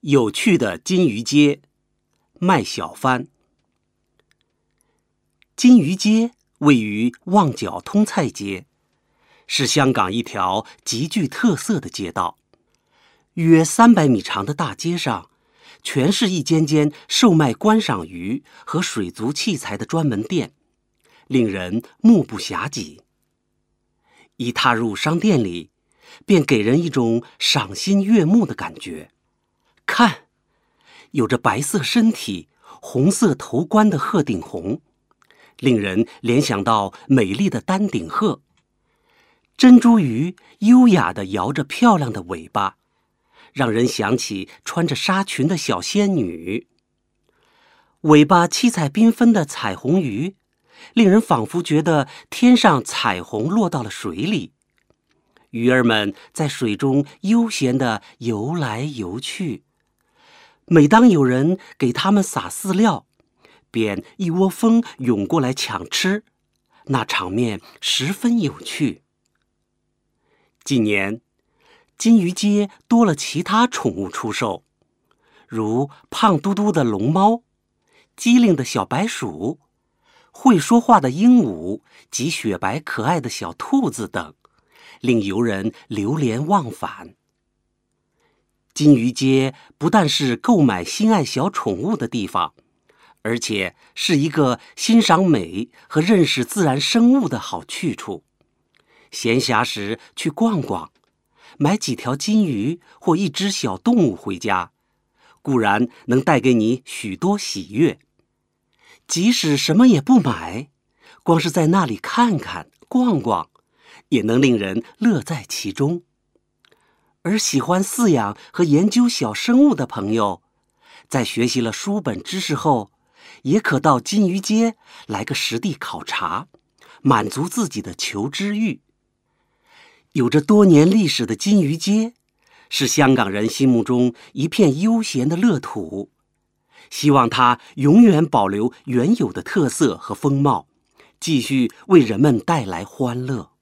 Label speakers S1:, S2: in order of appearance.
S1: 有趣的金鱼街，麦小帆。金鱼街位于旺角通菜街，是香港一条极具特色的街道。约300米长的大街上，全是一间间售卖观赏鱼和水族器材的专门店，令人目不暇接。一踏入商店里，便给人一种赏心悦目的感觉。看，有着白色身体、红色头冠的鹤顶红，令人联想到美丽的丹顶鹤。珍珠鱼优雅地摇着漂亮的尾巴，让人想起穿着纱裙的小仙女。尾巴七彩缤纷的彩虹鱼，令人仿佛觉得天上彩虹落到了水里。鱼儿们在水中悠闲地游来游去，每当有人给它们撒饲料，便一窝蜂涌过来抢吃，那场面十分有趣。近年，金鱼街多了其他宠物出售，如胖嘟嘟的龙猫、机灵的小白鼠、会说话的鹦鹉及雪白可爱的小兔子等，令游人流连忘返。金鱼街不但是购买心爱小宠物的地方，而且是一个欣赏美和认识自然生物的好去处。闲暇时去逛逛，买几条金鱼或一只小动物回家，固然能带给你许多喜悦。即使什么也不买，光是在那里看看、逛逛，也能令人乐在其中。而喜欢饲养和研究小生物的朋友，在学习了书本知识后，也可到金鱼街来个实地考察，满足自己的求知欲。有着多年历史的金鱼街，是香港人心目中一片悠闲的乐土。希望它永远保留原有的特色和风貌，继续为人们带来欢乐。